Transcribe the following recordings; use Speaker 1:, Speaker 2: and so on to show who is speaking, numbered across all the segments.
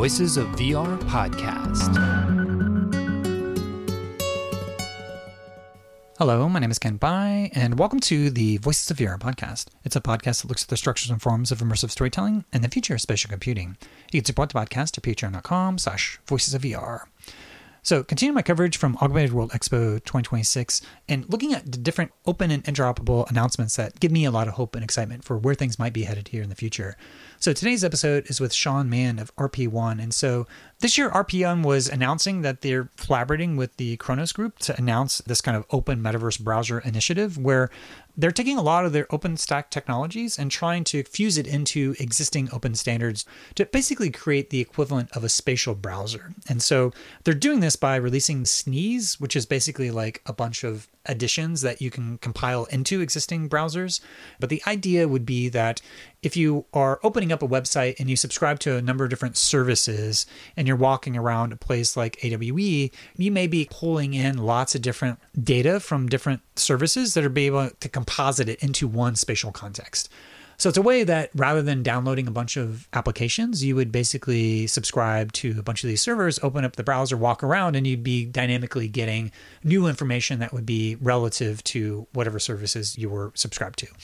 Speaker 1: Voices of VR podcast. Hello, my name is Ken Bai, and welcome to the Voices of VR podcast. It's a podcast that looks at the structures and forms of immersive storytelling and the future of spatial computing. You can support the podcast at patreon.com/voicesofvr. So, continuing my coverage from Augmented World Expo 2026 and looking at the different open and interoperable announcements that give me a lot of hope and excitement for where things might be headed here in the future. So today's episode is with Sean Mann of RP1. And so this year, RP1 was announcing that they're collaborating with the Khronos Group to announce this kind of open metaverse browser initiative where they're taking a lot of their OpenStack technologies and trying to fuse it into existing open standards to basically create the equivalent of a spatial browser. And so they're doing this by releasing Sneeze, which is basically like a bunch of additions that you can compile into existing browsers. But the idea would be that if you are opening up a website and you subscribe to a number of different services and you're walking around a place like AWE, you may be pulling in lots of different data from different services that are able to composite it into one spatial context. So it's a way that rather than downloading a bunch of applications, you would basically subscribe to a bunch of these servers, open up the browser, walk around, and you'd be dynamically getting new information that would be relative to whatever services you were subscribed to.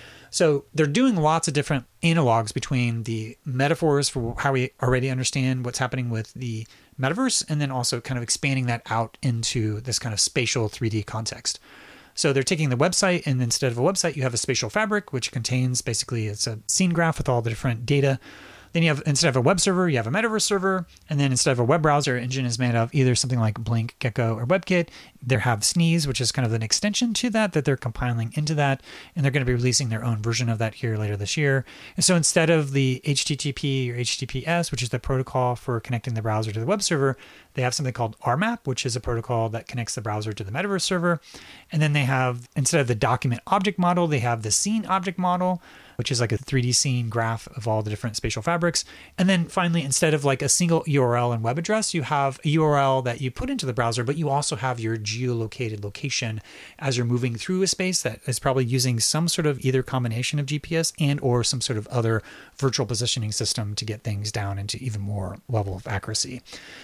Speaker 1: So they're doing lots of different analogs between the metaphors for how we already understand what's happening with the metaverse, and then also kind of expanding that out into this kind of spatial 3D context. So they're taking the website, and instead of a website, you have a spatial fabric, which contains basically it's a scene graph with all the different data. Then you have, instead of a web server, you have a metaverse server. And then instead of a web browser, engine is made of either something like Blink, Gecko, or WebKit. They have Sneeze, which is kind of an extension to that they're compiling into that. And they're going to be releasing their own version of that here later this year. And so instead of the HTTP or HTTPS, which is the protocol for connecting the browser to the web server, they have something called RMAP, which is a protocol that connects the browser to the metaverse server. And then they have, instead of the document object model, they have the scene object model, which is like a 3D scene graph of all the different spatial fabrics. And then finally, instead of like a single URL and web address, you have a URL that you put into the browser, but you also have your geolocated location as you're moving through a space that is probably using some sort of either combination of GPS and or some sort of other virtual positioning system to get things down into even more level of accuracy.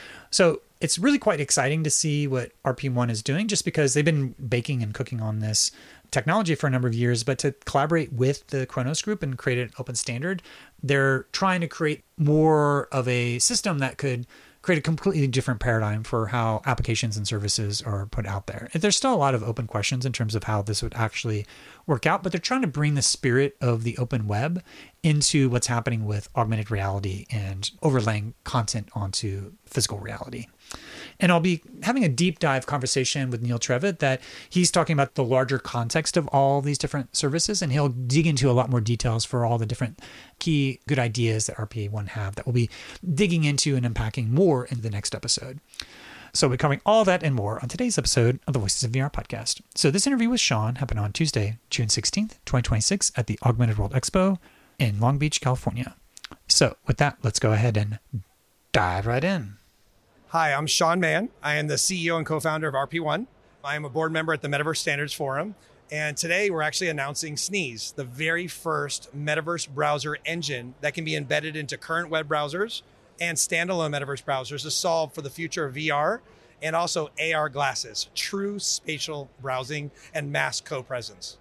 Speaker 1: So it's really quite exciting to see what RP1 is doing, just because they've been baking and cooking on this technology for a number of years, but to collaborate with the Khronos Group and create an open standard, they're trying to create more of a system that could create a completely different paradigm for how applications and services are put out there. There's still a lot of open questions in terms of how this would actually work out, but they're trying to bring the spirit of the open web into what's happening with augmented reality and overlaying content onto physical reality. And I'll be having a deep dive conversation with Neil Trevitt that he's talking about the larger context of all these different services, and he'll dig into a lot more details for all the different key good ideas that RP1 have that we'll be digging into and unpacking more in the next episode. So we're covering all that and more on today's episode of the Voices of VR podcast. So this interview with Sean happened on Tuesday, June 16th, 2026 at the Augmented World Expo in Long Beach, California. So with that, let's go ahead and dive right in.
Speaker 2: Hi, I'm Sean Mann. I am the CEO and co-founder of RP1. I am a board member at the Metaverse Standards Forum. And today we're actually announcing Sneeze, the very first metaverse browser engine that can be embedded into current web browsers and standalone metaverse browsers to solve for the future of VR and also AR glasses, true spatial browsing and mass co-presence.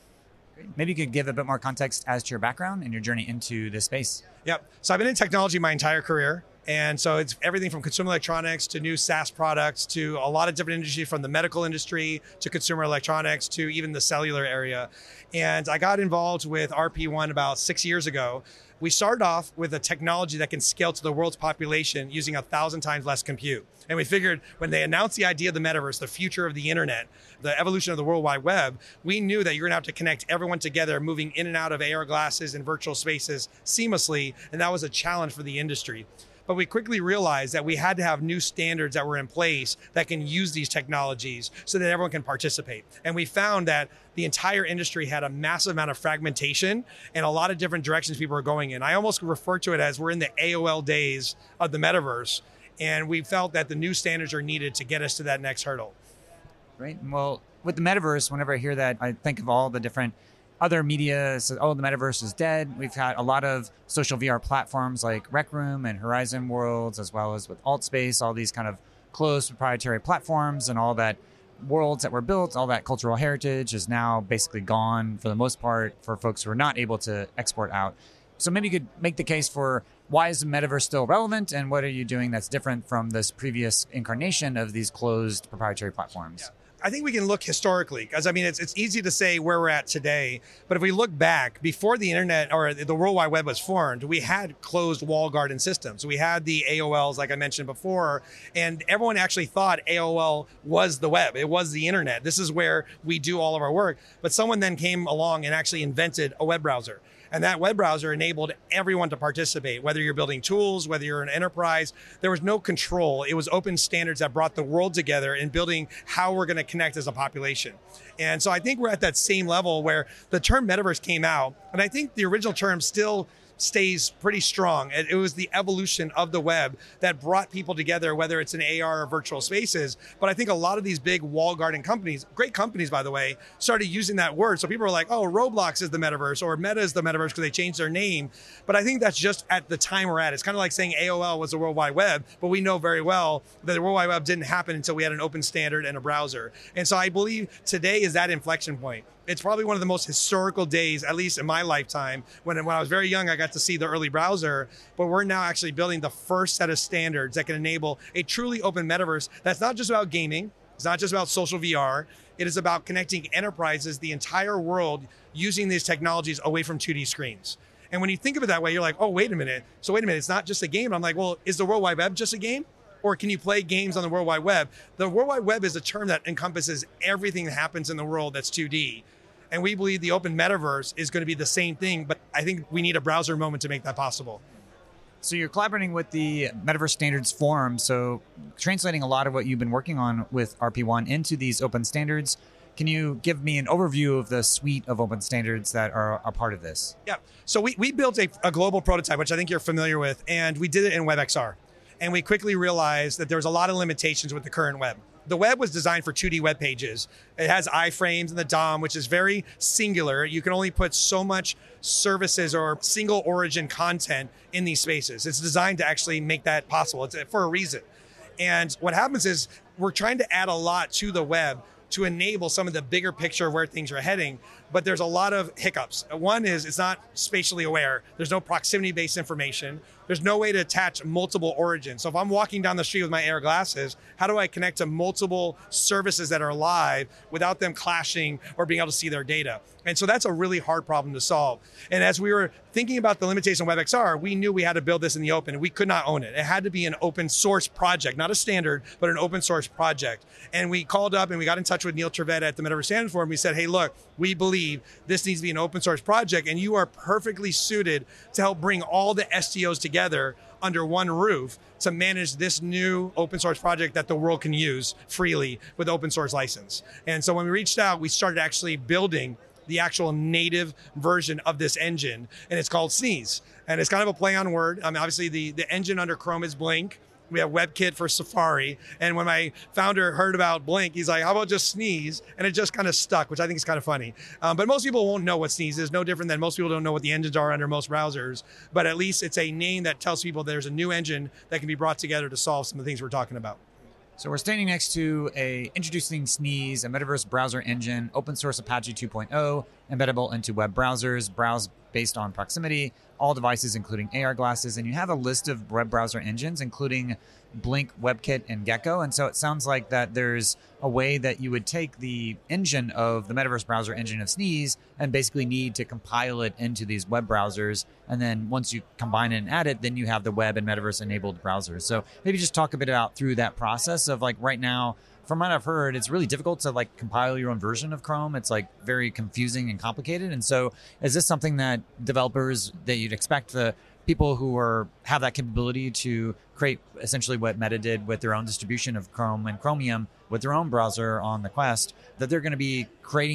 Speaker 3: Maybe you could give a bit more context as to your background and your journey into this space.
Speaker 2: Yep. So I've been in technology my entire career. And so it's everything from consumer electronics to new SaaS products to a lot of different industries, from the medical industry to consumer electronics to even the cellular area. And I got involved with RP1 about 6 years ago. We started off with a technology that can scale to the world's population using 1,000 times less compute. And we figured when they announced the idea of the metaverse, the future of the internet, the evolution of the World Wide Web, we knew that you're gonna have to connect everyone together, moving in and out of AR glasses and virtual spaces seamlessly. And that was a challenge for the industry. But we quickly realized that we had to have new standards that were in place that can use these technologies so that everyone can participate. And we found that the entire industry had a massive amount of fragmentation and a lot of different directions people are going in. I almost refer to it as we're in the AOL days of the metaverse. And we felt that the new standards are needed to get us to that next hurdle.
Speaker 3: Right. Well, with the metaverse, whenever I hear that, I think of all the different other media says, oh, the metaverse is dead. We've had a lot of social VR platforms like Rec Room and Horizon Worlds, as well as with AltSpace, all these kind of closed proprietary platforms, and all that worlds that were built, all that cultural heritage is now basically gone for the most part for folks who are not able to export out. So maybe you could make the case for why is the metaverse still relevant, and what are you doing that's different from this previous incarnation of these closed proprietary platforms?
Speaker 2: Yeah. I think we can look historically, because I mean, it's easy to say where we're at today, but if we look back before the internet or the World Wide Web was formed, we had closed wall garden systems. We had the AOLs, like I mentioned before, and everyone actually thought AOL was the web. It was the internet. This is where we do all of our work. But someone then came along and actually invented a web browser. And that web browser enabled everyone to participate, whether you're building tools, whether you're an enterprise. There was no control. It was open standards that brought the world together in building how we're going to connect as a population. And so I think we're at that same level where the term metaverse came out. And I think the original term still stays pretty strong. It was the evolution of the web that brought people together, whether it's in AR or virtual spaces. But I think a lot of these big wall garden companies, great companies, by the way, started using that word. So people are like, oh, Roblox is the metaverse, or Meta is the metaverse because they changed their name. But I think that's just at the time we're at. It's kind of like saying AOL was the World Wide Web, but we know very well that the World Wide Web didn't happen until we had an open standard and a browser. And so I believe today is that inflection point. It's probably one of the most historical days, at least in my lifetime. When I was very young, I got to see the early browser, but we're now actually building the first set of standards that can enable a truly open metaverse that's not just about gaming. It's not just about social VR. It is about connecting enterprises, the entire world, using these technologies away from 2D screens. And when you think of it that way, you're like, oh, wait a minute. So wait a minute, it's not just a game. I'm like, well, is the World Wide Web just a game? Or can you play games on the World Wide Web? The World Wide Web is a term that encompasses everything that happens in the world that's 2D. And we believe the open metaverse is going to be the same thing, but I think we need a browser moment to make that possible.
Speaker 3: So you're collaborating with the Metaverse Standards Forum, so translating a lot of what you've been working on with RP1 into these open standards. Can you give me an overview of the suite of open standards that are a part of this?
Speaker 2: Yeah, so we built a global prototype, which I think you're familiar with, and we did it in WebXR. And we quickly realized that there was a lot of limitations with the current web. The web was designed for 2D web pages. It has iframes and the DOM, which is very singular. You can only put so much services or single origin content in these spaces. It's designed to actually make that possible. It's for a reason. And what happens is we're trying to add a lot to the web to enable some of the bigger picture of where things are heading. But there's a lot of hiccups. One is it's not spatially aware. There's no proximity-based information. There's no way to attach multiple origins. So if I'm walking down the street with my AR glasses, how do I connect to multiple services that are live without them clashing or being able to see their data? And so that's a really hard problem to solve. And as we were thinking about the limitation of WebXR, we knew we had to build this in the open. We could not own it. It had to be an open source project, not a standard, but an open source project. And we called up and we got in touch with Neil Trivetta at the Metaverse Standards Forum. We said, hey, look, we believe this needs to be an open source project, and you are perfectly suited to help bring all the STOs together under one roof to manage this new open source project that the world can use freely with open source license. And so when we reached out, we started actually building the actual native version of this engine, and it's called Sneeze. And it's kind of a play on word. I mean, obviously the engine under Chrome is Blink. We have WebKit for Safari. And when my founder heard about Blink, he's like, how about just Sneeze? And it just kind of stuck, which I think is kind of funny. But most people won't know what Sneeze is. No different than most people don't know what the engines are under most browsers. But at least it's a name that tells people there's a new engine that can be brought together to solve some of the things we're talking about.
Speaker 3: So we're standing next to introducing Sneeze, a metaverse browser engine, open source Apache 2.0, embeddable into web browsers, browse based on proximity, all devices including AR glasses, and you have a list of web browser engines, including Blink, WebKit, and Gecko. And so it sounds like that there's a way that you would take the engine of the metaverse browser engine of Sneeze and basically need to compile it into these web browsers. And then once you combine it and add it, then you have the web and metaverse enabled browsers. So maybe just talk a bit about through that process of like right now, from what I've heard, it's really difficult to like compile your own version of Chrome. It's like very confusing and complicated. And so is this something that developers that you'd expect the people who have that capability to create essentially what Meta did with their own distribution of Chrome and Chromium with their own browser on the Quest, that they're going to be creating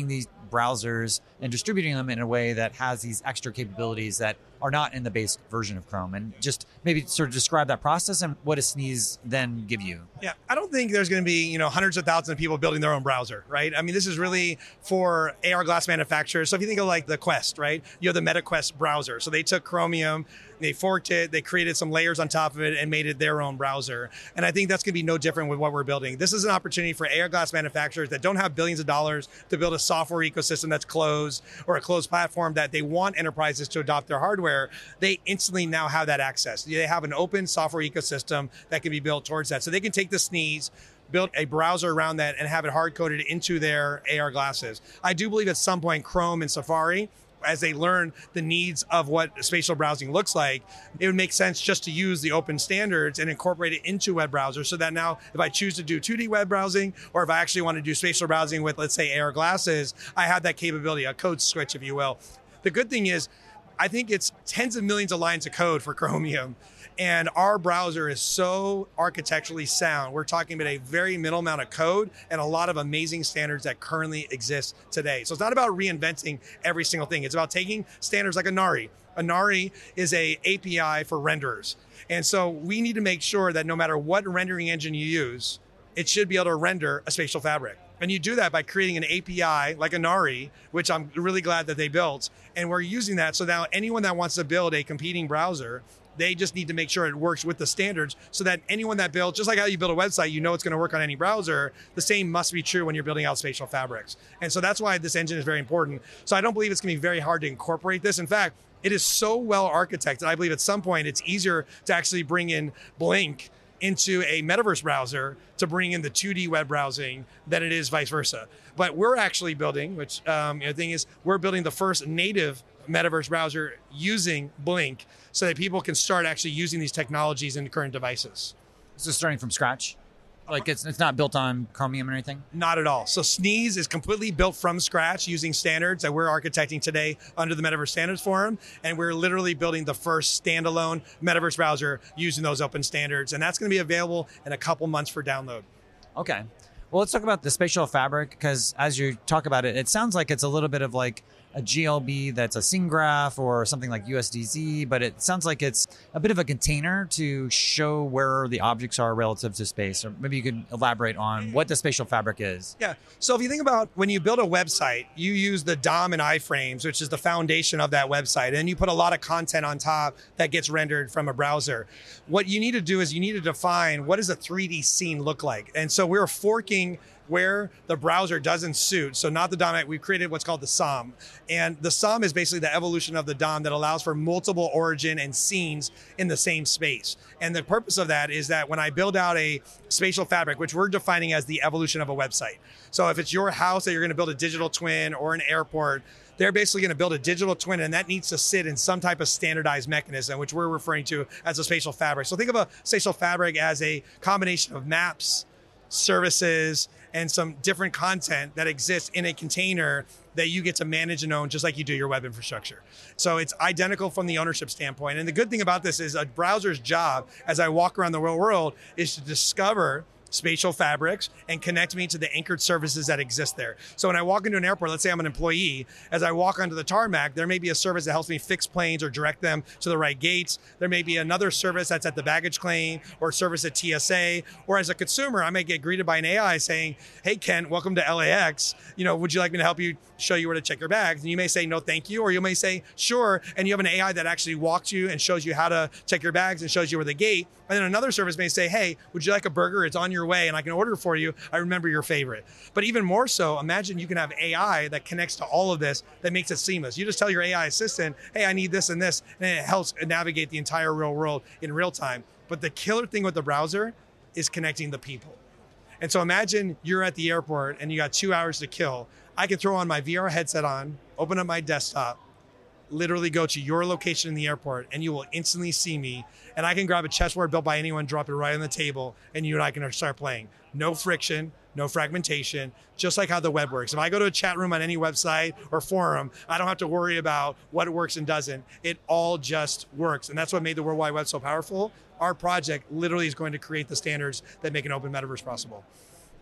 Speaker 3: browsers and distributing them in a way that has these extra capabilities that are not in the base version of Chrome. And just maybe sort of describe that process and what does Sneeze then give you?
Speaker 2: Yeah, I don't think there's going to be, hundreds of thousands of people building their own browser, right? I mean, this is really for AR glass manufacturers. So if you think of like the Quest, right? You have the MetaQuest browser. So they took Chromium, they forked it, they created some layers on top of it and made it their own browser. And I think that's going to be no different with what we're building. This is an opportunity for AR glass manufacturers that don't have billions of dollars to build a software ecosystem that's closed or a closed platform that they want enterprises to adopt their hardware. They instantly now have that access. They have an open software ecosystem that can be built towards that. So they can take the Sneeze, build a browser around that and have it hard-coded into their AR glasses. I do believe at some point Chrome and Safari, as they learn the needs of what spatial browsing looks like, it would make sense just to use the open standards and incorporate it into web browsers so that now if I choose to do 2D web browsing or if I actually want to do spatial browsing with, let's say, AR glasses, I have that capability, a code switch, if you will. The good thing is, I think it's tens of millions of lines of code for Chromium. And our browser is so architecturally sound. We're talking about a very minimal amount of code and a lot of amazing standards that currently exist today. So it's not about reinventing every single thing. It's about taking standards like Inari. Inari is a API for renderers. And so we need to make sure that no matter what rendering engine you use, it should be able to render a spatial fabric. And you do that by creating an API like Inari, which I'm really glad that they built. And we're using that. So now anyone that wants to build a competing browser, they just need to make sure it works with the standards so that anyone that builds, just like how you build a website, you know it's going to work on any browser, the same must be true when you're building out spatial fabrics. And so that's why this engine is very important. So I don't believe it's going to be very hard to incorporate this. In fact, it is so well architected. I believe at some point it's easier to actually bring in Blink into a metaverse browser to bring in the 2D web browsing than it is vice versa. But we're actually building, which the thing is, we're building the first native metaverse browser using Blink so that people can start actually using these technologies in current devices.
Speaker 3: So starting from scratch? Like it's not built on Chromium or anything?
Speaker 2: Not at all. So Sneeze is completely built from scratch using standards that we're architecting today under the Metaverse Standards Forum. And we're literally building the first standalone metaverse browser using those open standards. And that's going to be available in a couple months for download.
Speaker 3: Okay. Well, let's talk about the spatial fabric, because as you talk about it, it sounds like it's a little bit of like a GLB that's a scene graph or something like USDZ, but it sounds like it's a bit of a container to show where the objects are relative to space. Or maybe you could elaborate on what the spatial fabric is.
Speaker 2: Yeah. So if you think about when you build a website, you use the DOM and iframes, which is the foundation of that website. And you put a lot of content on top that gets rendered from a browser. What you need to do is you need to define what does a 3D scene look like. And so we're forking where the browser doesn't suit. So not the DOM, we've created what's called the SOM. And the SOM is basically the evolution of the DOM that allows for multiple origin and scenes in the same space. And the purpose of that is that when I build out a spatial fabric, which we're defining as the evolution of a website. So if it's your house that you're going to build a digital twin or an airport, they're basically going to build a digital twin, and that needs to sit in some type of standardized mechanism, which we're referring to as a spatial fabric. So think of a spatial fabric as a combination of maps, services, and some different content that exists in a container that you get to manage and own just like you do your web infrastructure. So it's identical from the ownership standpoint. And the good thing about this is a browser's job as I walk around the real world is to discover spatial fabrics and connect me to the anchored services that exist there. So when I walk into an airport, let's say I'm an employee, as I walk onto the tarmac, there may be a service that helps me fix planes or direct them to the right gates. There may be another service that's at the baggage claim or service at TSA. Or as a consumer, I may get greeted by an AI saying, "Hey, Ken, welcome to LAX. Would you like me to help you show you where to check your bags?" And you may say, "No, thank you." Or you may say, "Sure." And you have an AI that actually walks you and shows you how to check your bags and shows you where the gate. And then another service may say, "Hey, would you like a burger? It's on your way and I can order for you. I remember your favorite." But even more so, imagine you can have AI that connects to all of this that makes it seamless. You just tell your AI assistant, "Hey, I need this and this," and it helps navigate the entire real world in real time. But the killer thing with the browser is connecting the people. And so imagine you're at the airport and you got 2 hours to kill. I can throw on my VR headset on, open up my desktop, literally go to your location in the airport, and you will instantly see me. And I can grab a chessboard built by anyone, drop it right on the table, and you and I can start playing. No friction, no fragmentation, just like how the web works. If I go to a chat room on any website or forum, I don't have to worry about what works and doesn't. It all just works. And that's what made the World Wide Web so powerful. Our project literally is going to create the standards that make an open metaverse possible.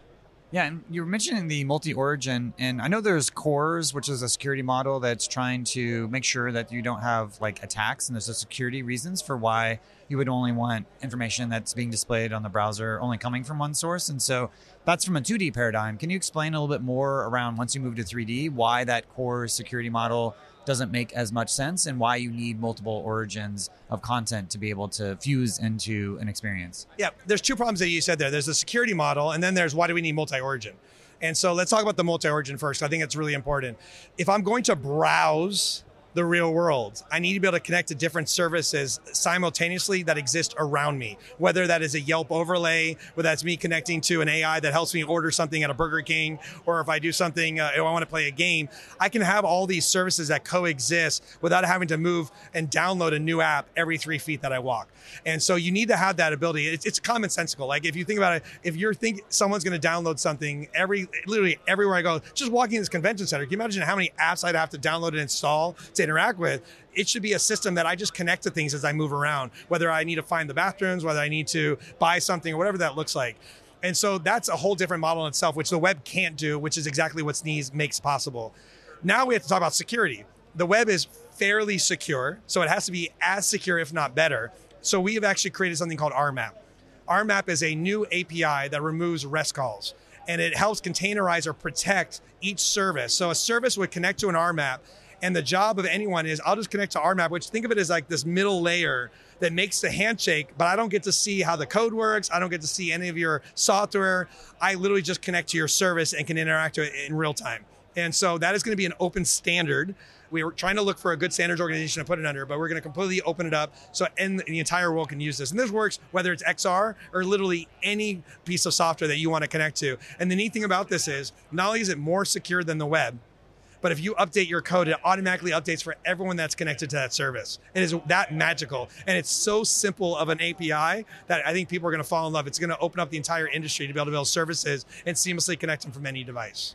Speaker 3: Yeah, and you were mentioning the multi-origin, and I know there's Cores, which is a security model that's trying to make sure that you don't have like attacks, and there's a security reasons for why you would only want information that's being displayed on the browser only coming from one source. And so that's from a 2D paradigm. Can you explain a little bit more around once you move to 3D, why that core security model doesn't make as much sense and why you need multiple origins of content to be able to fuse into an experience?
Speaker 2: Yeah, there's two problems that you said there. There's the security model, and then there's why do we need multi-origin? And so let's talk about the multi-origin first. I think it's really important. If I'm going to browse the real world, I need to be able to connect to different services simultaneously that exist around me, whether that is a Yelp overlay, whether that's me connecting to an AI that helps me order something at a Burger King, or if I do something, I want to play a game, I can have all these services that coexist without having to move and download a new app every 3 feet that I walk. And so you need to have that ability. It's commonsensical. Like if you think about it, if you're thinking someone's going to download something literally everywhere I go, just walking in this convention center, can you imagine how many apps I'd have to download and install to interact with? It should be a system that I just connect to things as I move around, whether I need to find the bathrooms, whether I need to buy something or whatever that looks like. And so that's a whole different model in itself, which the web can't do, which is exactly what Sneeze makes possible. Now we have to talk about security. The web is fairly secure, so it has to be as secure, if not better. So we have actually created something called RMAP. RMAP is a new API that removes REST calls, and it helps containerize or protect each service. So a service would connect to an RMAP, and the job of anyone is, I'll just connect to RMAP, which think of it as like this middle layer that makes the handshake, but I don't get to see how the code works. I don't get to see any of your software. I literally just connect to your service and can interact with it in real time. And so that is going to be an open standard. We were trying to look for a good standards organization to put it under, but we're going to completely open it up so the entire world can use this. And this works whether it's XR or literally any piece of software that you want to connect to. And the neat thing about this is not only is it more secure than the web, but if you update your code, it automatically updates for everyone that's connected to that service. It is that magical. And it's so simple of an API that I think people are going to fall in love. It's going to open up the entire industry to be able to build services and seamlessly connect them from any device.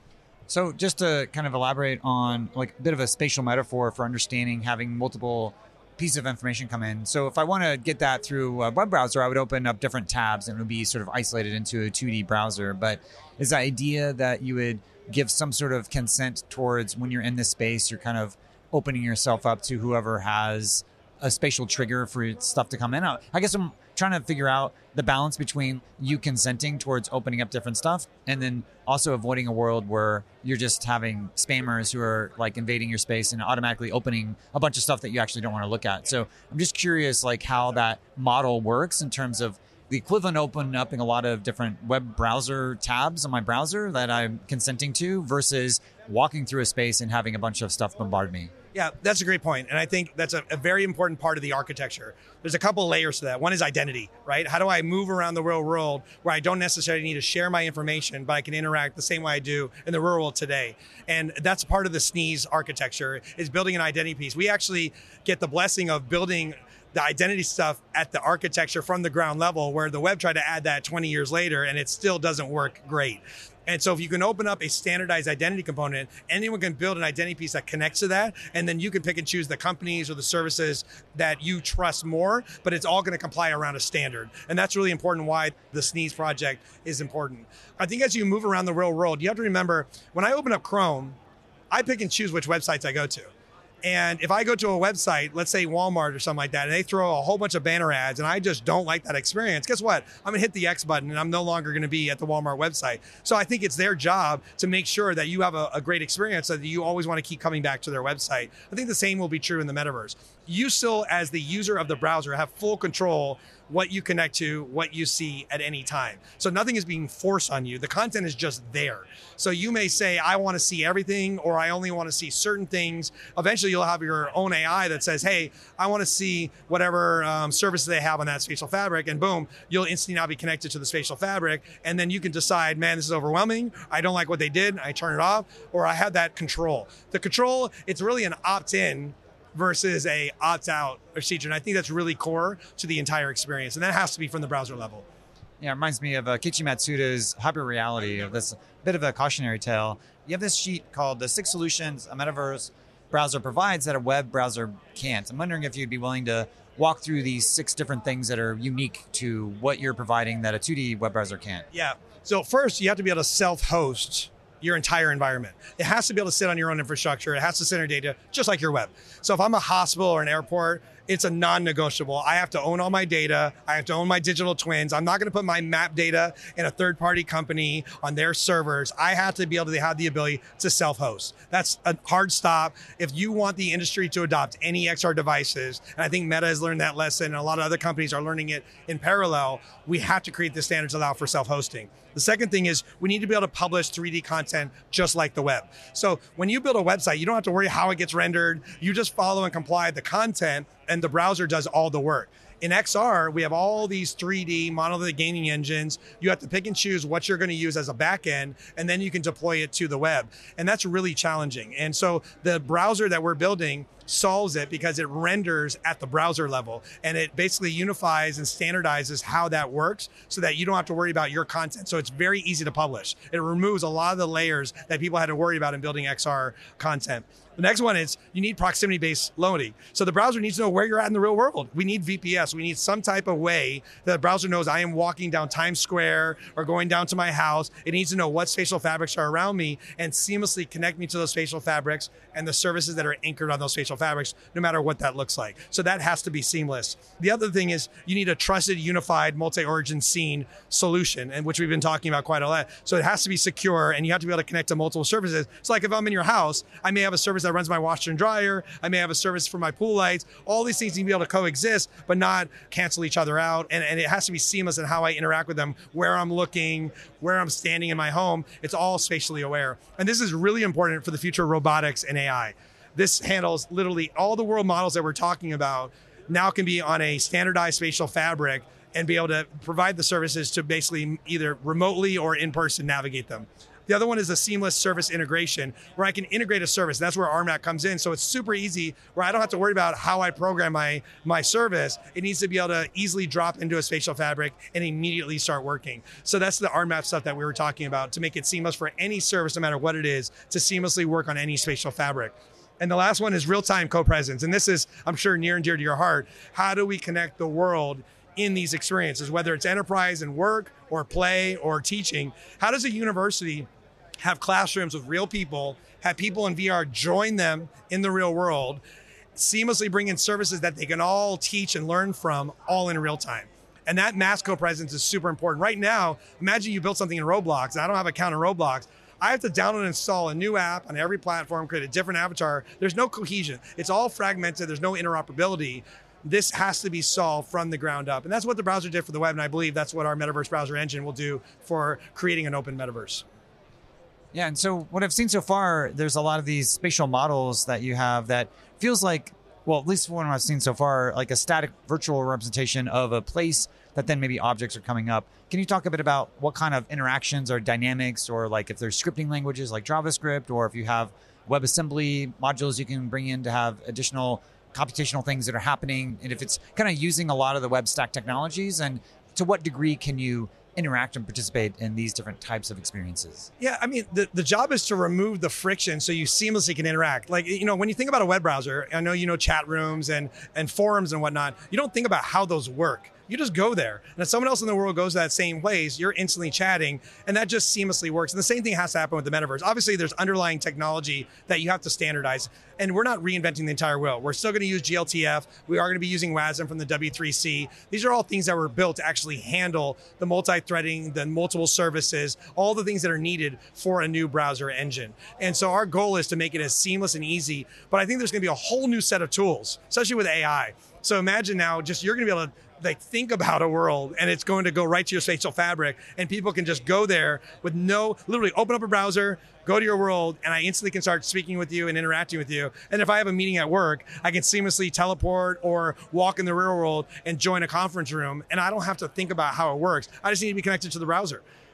Speaker 3: So just to kind of elaborate on like a bit of a spatial metaphor for understanding having multiple pieces of information come in. So if I want to get that through a web browser, I would open up different tabs and it would be sort of isolated into a 2D browser. But is the idea that you would give some sort of consent towards when you're in this space, you're kind of opening yourself up to whoever has a spatial trigger for stuff to come in? I guess I'm trying to figure out the balance between you consenting towards opening up different stuff and then also avoiding a world where you're just having spammers who are like invading your space and automatically opening a bunch of stuff that you actually don't want to look at. So I'm just curious like how that model works in terms of the equivalent opening up in a lot of different web browser tabs on my browser that I'm consenting to versus walking through a space and having a bunch of stuff bombard me.
Speaker 2: Yeah, that's a great point. And I think that's a very important part of the architecture. There's a couple layers to that. One is identity, right? How do I move around the real world where I don't necessarily need to share my information, but I can interact the same way I do in the real world today? And that's part of the Sneeze architecture, is building an identity piece. We actually get the blessing of building the identity stuff at the architecture from the ground level, where the web tried to add that 20 years later and it still doesn't work great. And so if you can open up a standardized identity component, anyone can build an identity piece that connects to that. And then you can pick and choose the companies or the services that you trust more, but it's all going to comply around a standard. And that's really important why the Sneeze project is important. I think as you move around the real world, you have to remember, when I open up Chrome, I pick and choose which websites I go to. And if I go to a website, let's say Walmart or something like that, and they throw a whole bunch of banner ads and I just don't like that experience, guess what? I'm going to hit the X button and I'm no longer going to be at the Walmart website. So I think it's their job to make sure that you have a great experience so that you always want to keep coming back to their website. I think the same will be true in the metaverse. You still, as the user of the browser, have full control what you connect to, what you see at any time. So nothing is being forced on you. The content is just there. So you may say, I want to see everything, or I only want to see certain things. Eventually you'll have your own AI that says, hey, I want to see whatever services they have on that spatial fabric, and boom, you'll instantly now be connected to the spatial fabric. And then you can decide, man, this is overwhelming. I don't like what they did. I turn it off, or I have that control. The control, it's really an opt-in versus a opt-out procedure. And I think that's really core to the entire experience. And that has to be from the browser level.
Speaker 3: Yeah, it reminds me of Kiichi Matsuda's Hyper Reality, of this bit of a cautionary tale. You have this sheet called the 6 Solutions, a Metaverse browser provides that a web browser can't. I'm wondering if you'd be willing to walk through these 6 different things that are unique to what you're providing that a 2D web browser can't.
Speaker 2: Yeah. So first, you have to be able to self-host your entire environment. It has to be able to sit on your own infrastructure. It has to center data just like your web. So if I'm a hospital or an airport, it's a non-negotiable. I have to own all my data. I have to own my digital twins. I'm not going to put my map data in a third-party company on their servers. I have to be able to have the ability to self-host. That's a hard stop. If you want the industry to adopt any XR devices, and I think Meta has learned that lesson, and a lot of other companies are learning it in parallel, we have to create the standards that allow for self-hosting. The second thing is we need to be able to publish 3D content just like the web. So when you build a website, you don't have to worry how it gets rendered. You just follow and comply the content, and the browser does all the work. In XR, we have all these 3D monolithic gaming engines. You have to pick and choose what you're going to use as a backend, and then you can deploy it to the web. And that's really challenging. And so the browser that we're building solves it because it renders at the browser level, and it basically unifies and standardizes how that works so that you don't have to worry about your content. So it's very easy to publish. It removes a lot of the layers that people had to worry about in building XR content. The next one is you need proximity-based loading. So the browser needs to know where you're at in the real world. We need VPS. We need some type of way that the browser knows I am walking down Times Square or going down to my house. It needs to know what spatial fabrics are around me and seamlessly connect me to those spatial fabrics and the services that are anchored on those spatial fabrics, no matter what that looks like. So that has to be seamless. The other thing is you need a trusted, unified, multi-origin scene solution, and which we've been talking about quite a lot. So it has to be secure, and you have to be able to connect to multiple services. It's like if I'm in your house, I may have a service that runs my washer and dryer. I may have a service for my pool lights. All these things need to be able to coexist, but not cancel each other out. And it has to be seamless in how I interact with them, where I'm looking, where I'm standing in my home. It's all spatially aware. And this is really important for the future of robotics and AI. This handles literally all the world models that we're talking about now can be on a standardized spatial fabric and be able to provide the services to basically either remotely or in person navigate them. The other one is a seamless service integration where I can integrate a service. That's where RMAC comes in. So it's super easy where I don't have to worry about how I program my service. It needs to be able to easily drop into a spatial fabric and immediately start working. So that's the RMAP stuff that we were talking about to make it seamless for any service, no matter what it is, to seamlessly work on any spatial fabric. And the last one is real-time co-presence. And this is, I'm sure, near and dear to your heart. How do we connect the world in these experiences, whether it's enterprise and work or play or teaching? How does a university have classrooms with real people, have people in VR join them in the real world, seamlessly bring in services that they can all teach and learn from all in real time? And that mass co-presence is super important. Right now, imagine you built something in Roblox, and I don't have an account in Roblox. I have to download and install a new app on every platform, create a different avatar. There's no cohesion. It's all fragmented. There's no interoperability. This has to be solved from the ground up. And that's what the browser did for the web, and I believe that's what our Metaverse Browser Engine will do for creating an open metaverse.
Speaker 3: Yeah, and so what I've seen so far, there's a lot of these spatial models that you have that feels like, well, at least one I've seen so far, like a static virtual representation of a place that then maybe objects are coming up. Can you talk a bit about what kind of interactions or dynamics, or like if there's scripting languages like JavaScript, or if you have WebAssembly modules you can bring in to have additional computational things that are happening, and if it's kind of using a lot of the web stack technologies, and to what degree can you interact and participate in these different types of experiences?
Speaker 2: Yeah, I mean, the job is to remove the friction so you seamlessly can interact. Like, you know, when you think about a web browser, I know you know chat rooms and forums and whatnot, you don't think about how those work. You just go there. And if someone else in the world goes to that same place, you're instantly chatting, and that just seamlessly works. And the same thing has to happen with the metaverse. Obviously, there's underlying technology that you have to standardize, and we're not reinventing the entire wheel. We're still going to use GLTF. We are going to be using WASM from the W3C. These are all things that were built to actually handle the multi-threading, the multiple services, all the things that are needed for a new browser engine. And so our goal is to make it as seamless and easy, but I think there's going to be a whole new set of tools, especially with AI. So imagine now, just you're going to be able to think about a world, and it's going to go right to your spatial fabric, and people can just go there with literally open up a browser, go to your world, and I instantly can start speaking with you and interacting with you. And if I have a meeting at work, I can seamlessly teleport or walk in the real world and join a conference room, and I don't have to think about how it works. I just need to be connected to the browser.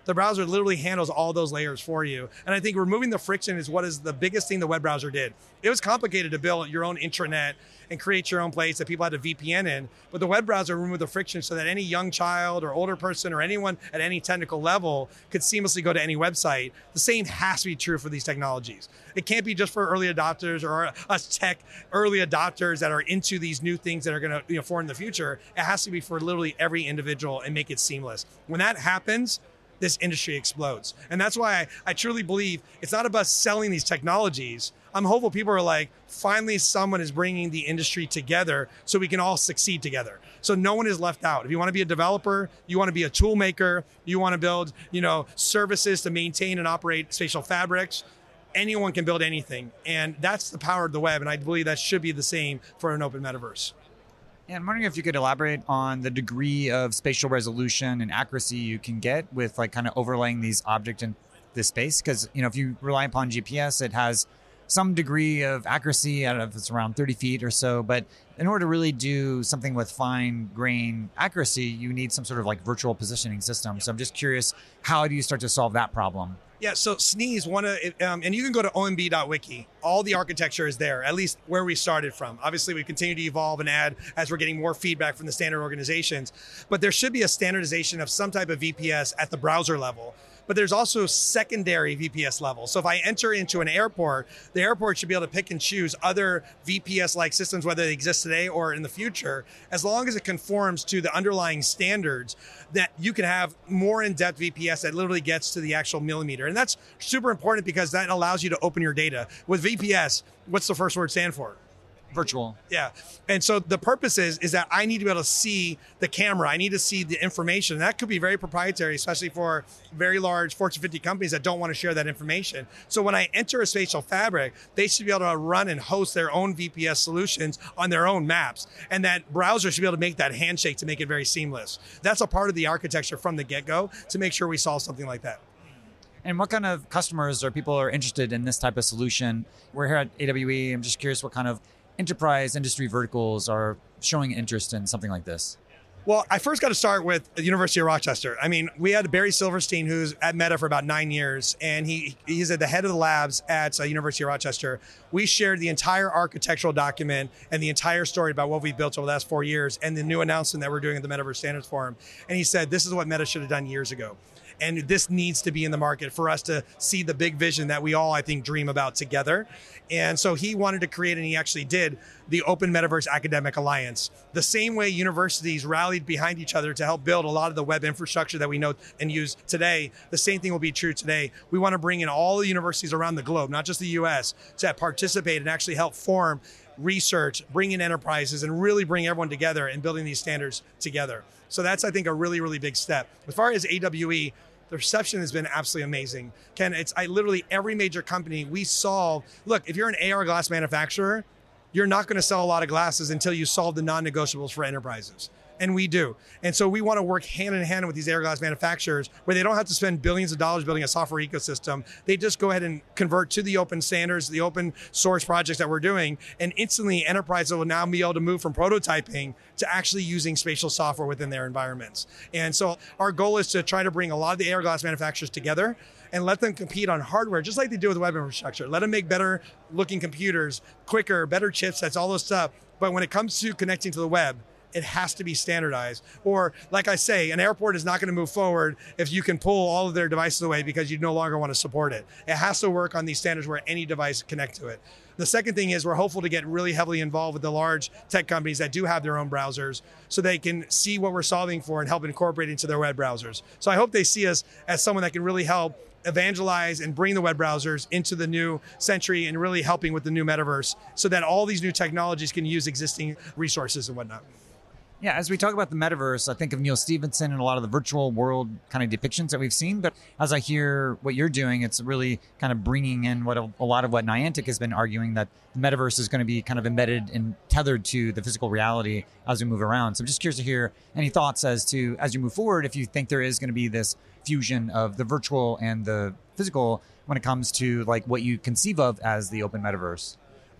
Speaker 2: The browser literally handles all those layers for you. And I think removing the friction is what is the biggest thing the web browser did. It was complicated to build your own intranet and create your own place that people had a VPN in. But the web browser removed the friction so that any young child or older person or anyone at any technical level could seamlessly go to any website. The same has to be true for these technologies. It can't be just for early adopters or us tech early adopters that are into these new things that are going to form in the future. It has to be for literally every individual and make it seamless. When that happens, this industry explodes. And that's why I truly believe it's not about selling these technologies. I'm hopeful people are like, finally someone is bringing the industry together so we can all succeed together. So no one is left out. If you want to be a developer, you want to be a tool maker, you want to build, services to maintain and operate spatial fabrics, anyone can build anything. And that's the power of the web. And I believe that should be the same for an open metaverse.
Speaker 3: Yeah, I'm wondering if you could elaborate on the degree of spatial resolution and accuracy you can get with like kind of overlaying these objects in this space. Because, if you rely upon GPS, it has some degree of accuracy. I don't know if it's around 30 feet or so. But in order to really do something with fine grain accuracy, you need some sort of like virtual positioning system. So I'm just curious, how do you start to solve that problem?
Speaker 2: Yeah, so Sneeze, and you can go to omb.wiki. All the architecture is there, at least where we started from. Obviously, we continue to evolve and add as we're getting more feedback from the standard organizations. But there should be a standardization of some type of VPS at the browser level. But there's also secondary VPS level. So if I enter into an airport, the airport should be able to pick and choose other VPS-like systems, whether they exist today or in the future, as long as it conforms to the underlying standards, that you can have more in-depth VPS that literally gets to the actual millimeter. And that's super important because that allows you to open your data. With VPS, what's the first word stand for?
Speaker 3: Virtual.
Speaker 2: Yeah. And so the purpose is that I need to be able to see the camera. I need to see the information. And that could be very proprietary, especially for very large Fortune 50 companies that don't want to share that information. So when I enter a spatial fabric, they should be able to run and host their own VPS solutions on their own maps. And that browser should be able to make that handshake to make it very seamless. That's a part of the architecture from the get-go to make sure we solve something like that.
Speaker 3: And what kind of customers or people are interested in this type of solution? We're here at AWE. I'm just curious what kind of enterprise industry verticals are showing interest in something like this.
Speaker 2: Well, I first got to start with the University of Rochester. I mean, we had Barry Silverstein, who's at Meta for about 9 years, and he's at the head of the labs at University of Rochester. We shared the entire architectural document and the entire story about what we've built over the last 4 years and the new announcement that we're doing at the Metaverse Standards Forum. And he said, this is what Meta should have done years ago. And this needs to be in the market for us to see the big vision that we all, I think, dream about together. And so he wanted to create, and he actually did, the Open Metaverse Academic Alliance. The same way universities rallied behind each other to help build a lot of the web infrastructure that we know and use today, the same thing will be true today. We want to bring in all the universities around the globe, not just the US, to participate and actually help form research, bring in enterprises, and really bring everyone together in building these standards together. So that's, I think, a really, really big step. As far as AWE, the reception has been absolutely amazing. Ken, literally every major company we solve. Look, if you're an AR glass manufacturer, you're not going to sell a lot of glasses until you solve the non-negotiables for enterprises. And we do. And so we want to work hand in hand with these AR glass manufacturers where they don't have to spend billions of dollars building a software ecosystem. They just go ahead and convert to the open standards, the open source projects that we're doing. And instantly enterprises will now be able to move from prototyping to actually using spatial software within their environments. And so our goal is to try to bring a lot of the AR glass manufacturers together and let them compete on hardware, just like they do with web infrastructure. Let them make better looking computers, quicker, better chipsets, all those stuff. But when it comes to connecting to the web, it has to be standardized. Or like I say, an airport is not going to move forward if you can pull all of their devices away because you no longer want to support it. It has to work on these standards where any device can connect to it. The second thing is we're hopeful to get really heavily involved with the large tech companies that do have their own browsers so they can see what we're solving for and help incorporate into their web browsers. So I hope they see us as someone that can really help evangelize and bring the web browsers into the new century and really helping with the new metaverse so that all these new technologies can use existing resources and whatnot.
Speaker 3: Yeah, as we talk about the metaverse, I think of Neil Stephenson and a lot of the virtual world kind of depictions that we've seen. But as I hear what you're doing, it's really kind of bringing in what a lot of what Niantic has been arguing, that the metaverse is going to be kind of embedded and tethered to the physical reality as we move around. So I'm just curious to hear any thoughts as you move forward, if you think there is going to be this fusion of the virtual and the physical when it comes to like what you conceive of as the open metaverse.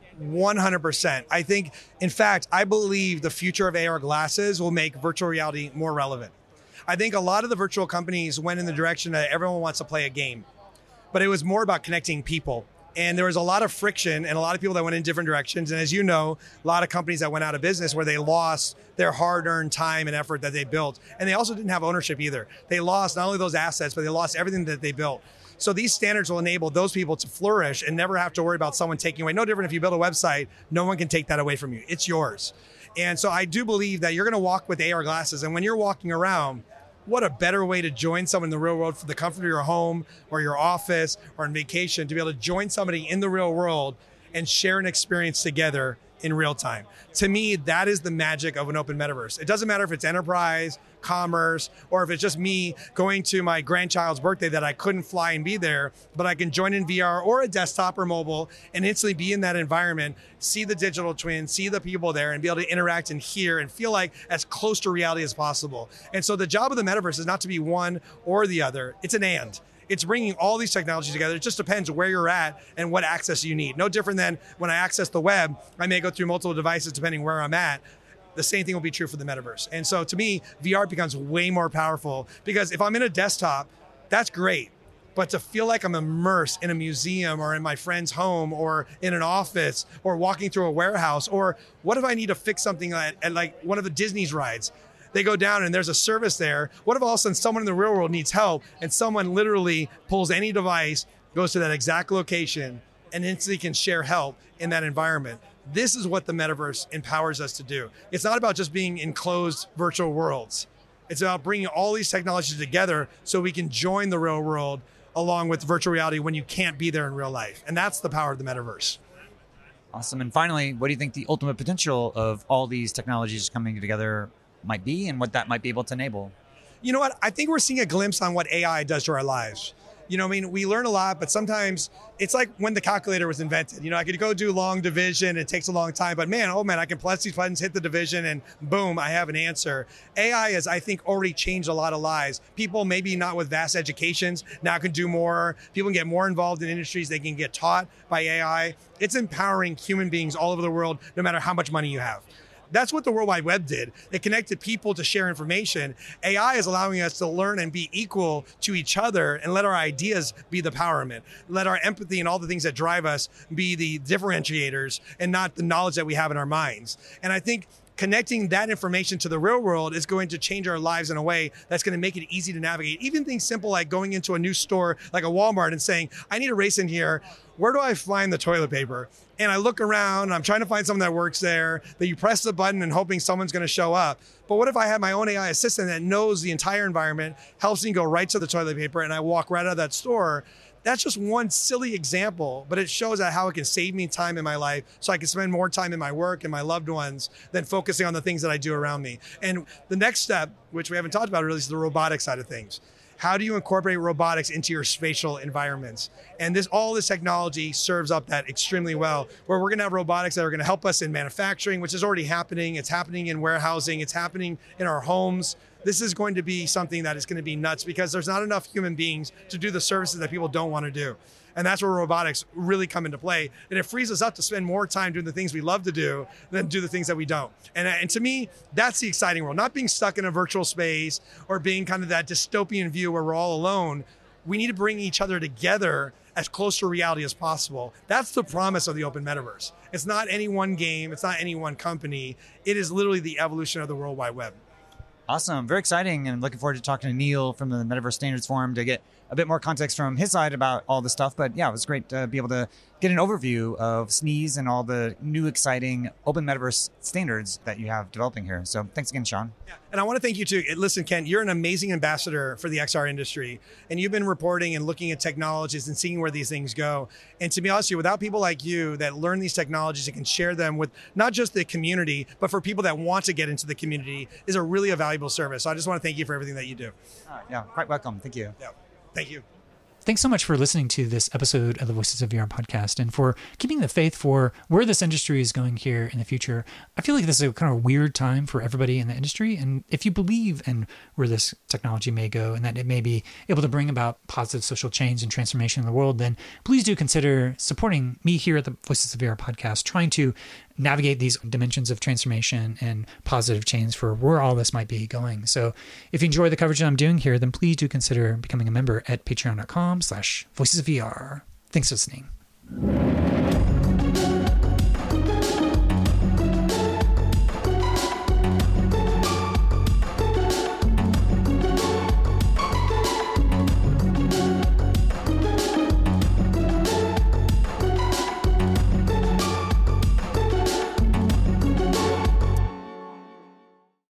Speaker 2: 100%. I think, in fact, I believe the future of AR glasses will make virtual reality more relevant. I think a lot of the virtual companies went in the direction that everyone wants to play a game, but it was more about connecting people. And there was a lot of friction and a lot of people that went in different directions. And as you know, a lot of companies that went out of business where they lost their hard-earned time and effort that they built. And they also didn't have ownership either. They lost not only those assets, but they lost everything that they built. So these standards will enable those people to flourish and never have to worry about someone taking away. No different if you build a website, no one can take that away from you. It's yours. And so I do believe that you're going to walk with AR glasses. And when you're walking around, what a better way to join someone in the real world from the comfort of your home or your office or on vacation, to be able to join somebody in the real world and share an experience together in real time. To me, that is the magic of an open metaverse. It doesn't matter if it's enterprise, commerce, or if it's just me going to my grandchild's birthday that I couldn't fly and be there, but I can join in VR or a desktop or mobile and instantly be in that environment, see the digital twin, see the people there, and be able to interact and hear and feel like as close to reality as possible. And so the job of the metaverse is not to be one or the other. It's an and. It's bringing all these technologies together. It just depends where you're at and what access you need. No different than when I access the web, I may go through multiple devices depending where I'm at. The same thing will be true for the metaverse. And so to me, VR becomes way more powerful because if I'm in a desktop, that's great. But to feel like I'm immersed in a museum or in my friend's home or in an office or walking through a warehouse, or what if I need to fix something at like one of the Disney's rides? They go down and there's a service there. What if all of a sudden someone in the real world needs help and someone literally pulls any device, goes to that exact location, and instantly can share help in that environment? This is what the metaverse empowers us to do. It's not about just being enclosed virtual worlds. It's about bringing all these technologies together so we can join the real world along with virtual reality when you can't be there in real life. And that's the power of the metaverse.
Speaker 3: Awesome. And finally, what do you think the ultimate potential of all these technologies coming together might be and what that might be able to enable?
Speaker 2: You know what? I think we're seeing a glimpse on what AI does to our lives. You know, I mean, we learn a lot, but sometimes it's like when the calculator was invented. You know, I could go do long division. It takes a long time, but man, oh man, I can press these buttons, hit the division, and boom, I have an answer. AI has, I think, already changed a lot of lives. People, maybe not with vast educations, now can do more. People can get more involved in industries. They can get taught by AI. It's empowering human beings all over the world, no matter how much money you have. That's what the World Wide Web did. It connected people to share information. AI is allowing us to learn and be equal to each other and let our ideas be the empowerment. Let our empathy and all the things that drive us be the differentiators and not the knowledge that we have in our minds. And I think connecting that information to the real world is going to change our lives in a way that's going to make it easy to navigate. Even things simple like going into a new store like a Walmart and saying, I need a race in here. Where do I find the toilet paper? And I look around and I'm trying to find someone that works there, that you press the button and hoping someone's going to show up. But what if I have my own AI assistant that knows the entire environment, helps me go right to the toilet paper, and I walk right out of that store? That's just one silly example, but it shows how it can save me time in my life so I can spend more time in my work and my loved ones than focusing on the things that I do around me. And the next step, which we haven't talked about really, is the robotic side of things. How do you incorporate robotics into your spatial environments? And all this technology serves up that extremely well, where we're gonna have robotics that are gonna help us in manufacturing, which is already happening. It's happening in warehousing. It's happening in our homes. This is going to be something that is going to be nuts because there's not enough human beings to do the services that people don't want to do. And that's where robotics really come into play. And it frees us up to spend more time doing the things we love to do than do the things that we don't. And to me, that's the exciting world. Not being stuck in a virtual space or being kind of that dystopian view where we're all alone. We need to bring each other together as close to reality as possible. That's the promise of the open metaverse. It's not any one game. It's not any one company. It is literally the evolution of the World Wide Web.
Speaker 3: Awesome. Very exciting. And looking forward to talking to Neil from the Metaverse Standards Forum to get a bit more context from his side about all the stuff. But yeah, it was great to be able to get an overview of Sneeze and all the new exciting open metaverse standards that you have developing here. So thanks again, Sean.
Speaker 2: Yeah. And I want to thank you too. Listen, Ken, you're an amazing ambassador for the XR industry. And you've been reporting and looking at technologies and seeing where these things go. And to be honest with you, without people like you that learn these technologies and can share them with not just the community, but for people that want to get into the community is a really valuable service. So I just want to thank you for everything that you do.
Speaker 3: Yeah, quite welcome. Thank you.
Speaker 2: Yeah. Thank you.
Speaker 1: Thanks so much for listening to this episode of the Voices of VR podcast and for keeping the faith for where this industry is going here in the future. I feel like this is a kind of weird time for everybody in the industry. And if you believe in where this technology may go and that it may be able to bring about positive social change and transformation in the world, then please do consider supporting me here at the Voices of VR podcast, trying to navigate these dimensions of transformation and positive change for where all this might be going. So if you enjoy the coverage that I'm doing here, then please do consider becoming a member at patreon.com/voicesofvr. Thanks for listening.